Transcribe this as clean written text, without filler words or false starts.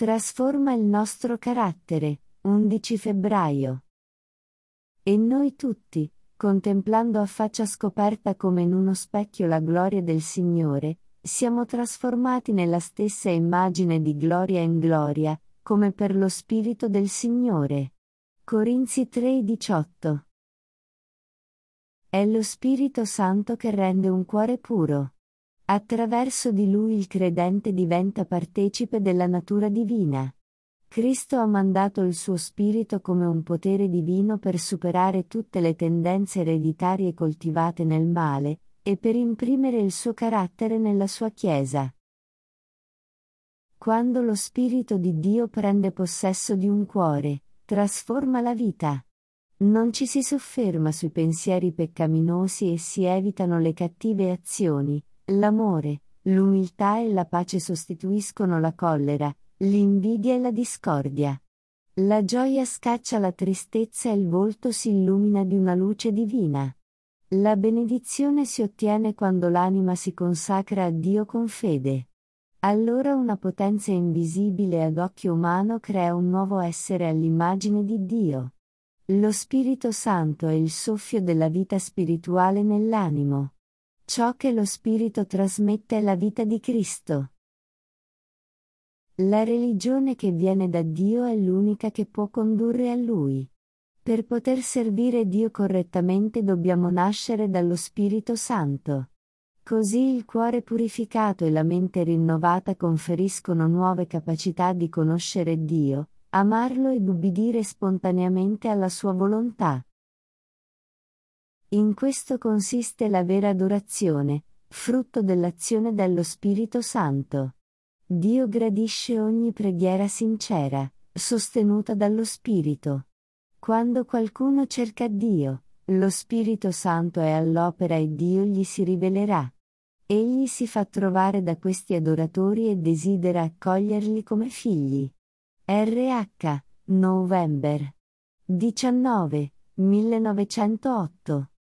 Trasforma il nostro carattere, 11 febbraio. E noi tutti, contemplando a faccia scoperta come in uno specchio la gloria del Signore, siamo trasformati nella stessa immagine di gloria in gloria, come per lo Spirito del Signore. Corinzi 3:18. È lo Spirito Santo che rende un cuore puro. Attraverso di lui il credente diventa partecipe della natura divina. Cristo ha mandato il suo Spirito come un potere divino per superare tutte le tendenze ereditarie coltivate nel male, e per imprimere il suo carattere nella sua Chiesa. Quando lo Spirito di Dio prende possesso di un cuore, trasforma la vita. Non ci si sofferma sui pensieri peccaminosi e si evitano le cattive azioni. L'amore, l'umiltà e la pace sostituiscono la collera, l'invidia e la discordia. La gioia scaccia la tristezza e il volto si illumina di una luce divina. La benedizione si ottiene quando l'anima si consacra a Dio con fede. Allora una potenza invisibile ad occhio umano crea un nuovo essere all'immagine di Dio. Lo Spirito Santo è il soffio della vita spirituale nell'animo. Ciò che lo Spirito trasmette è la vita di Cristo. La religione che viene da Dio è l'unica che può condurre a Lui. Per poter servire Dio correttamente dobbiamo nascere dallo Spirito Santo. Così il cuore purificato e la mente rinnovata conferiscono nuove capacità di conoscere Dio, amarlo ed ubbidire spontaneamente alla sua volontà. In questo consiste la vera adorazione, frutto dell'azione dello Spirito Santo. Dio gradisce ogni preghiera sincera, sostenuta dallo Spirito. Quando qualcuno cerca Dio, lo Spirito Santo è all'opera e Dio gli si rivelerà. Egli si fa trovare da questi adoratori e desidera accoglierli come figli. RH, November 19, 1908